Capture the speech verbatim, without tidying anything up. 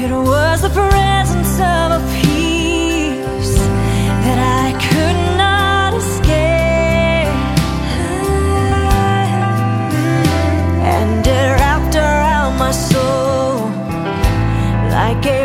It was the presence of a peace that I could not escape, and it wrapped around my soul like a